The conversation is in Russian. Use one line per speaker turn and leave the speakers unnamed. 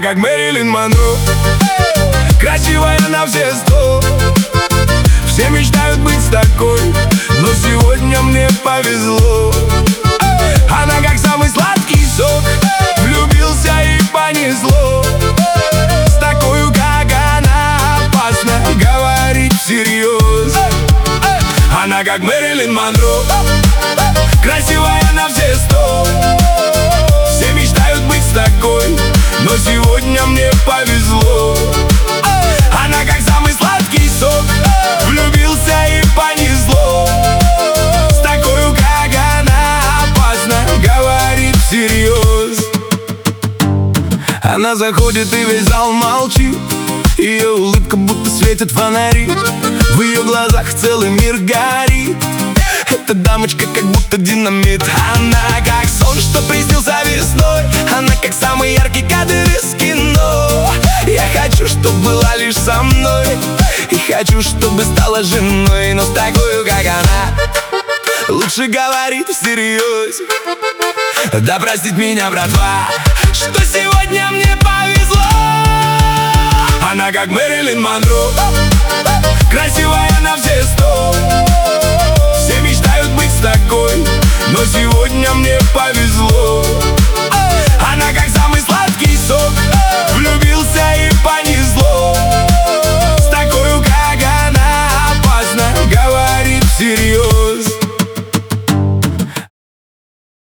как Мэрилин Монро, красивая на все 100. Все мечтают быть с такой, но сегодня мне повезло. Она как самый сладкий сок, влюбился и понесло. С такой, как она, опасно говорить всерьез. Она как Мэрилин Монро, красивая на все 100. Все мечтают быть с такой, но сегодня мне повезло. Она как самый сладкий сок, влюбился и понесло. С такой, как она, опасно говорить всерьез. Она заходит и весь зал молчит. Ее улыбка будто светит фонари, в ее глазах целый мир горит. Эта дамочка как будто динамит. Она как сон, что приснился весной. Она как самый яркий кадр из кино. Я хочу, чтоб была лишь со мной, и хочу, чтобы стала женой. Но с такой, как она, лучше говорить всерьез. Да простит меня, братва, что сегодня мне повезло. Она как Мэрилин Монро, красивая на все 100. Все мечтают быть с такой, но сегодня мне повезло.